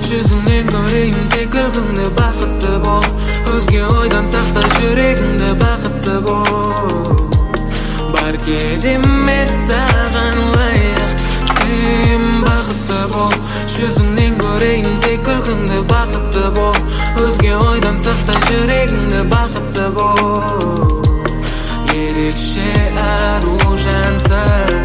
жүзіңнен көрейін тек күлкіңді, бақытты бол. Өзге ойдан сақта жүрегіңді, бақытты бол. Бар керемет саған лайық, сен бақытты бол. Жүзіңнен көрейін тек күлкіңді, бақытты бол. Өзге ойдан сақта жүрегіңді, бақытты бол. Ерекше ару жансың.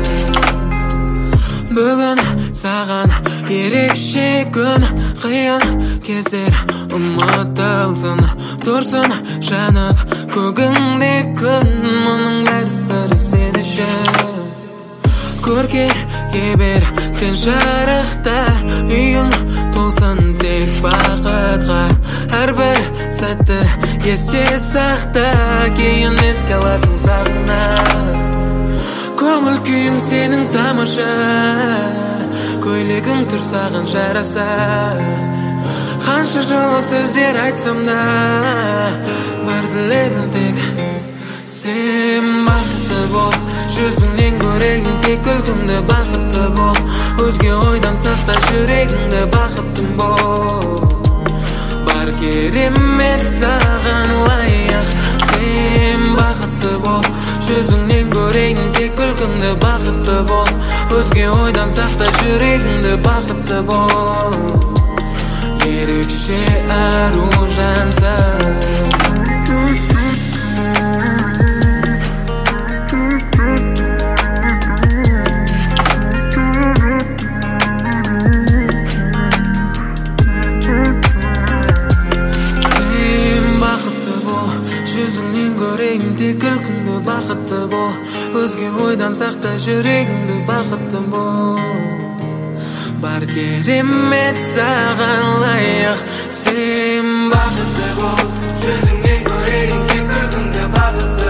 Бүгін саған ерекше күн, қиын кездер ұмытылсын, тұрсын жанып көгіңде күн. Мұның бәрі сен үшін. Көрге бер сен жарықта, үйің толсын тек бақытқа. Әрбір сәтті есте сақта, кейін еске аласың сағына. Көңіл күйің сенің тамаша, көйлегің тұр саған жараса. Қанша жылы сөздер айтсам да, бар тілегім тек сен бақытты бол. Жүзіңнен көрейін тек күлкіңді, бақытты бол. Өзге ойдан сақта жүрегіңді, бақытты бол. Бар керемет саған лайық, сен бақытты бол. Жүзіңнен көрейін тек күлкіңді, бақытты бол. Өзге ойдан сақта жүрегіңді, бақытты бол. Ерекше ару жансың. Жүзіңнен көрейін тек күлкіңді, бақытты бол. Өзге ойдан сақта жүрегіңді, бақытты бол. Бар керемет саған лайық, сен бақытты бол. Жүзіңнен көрейін тек күлкіңді, бақытты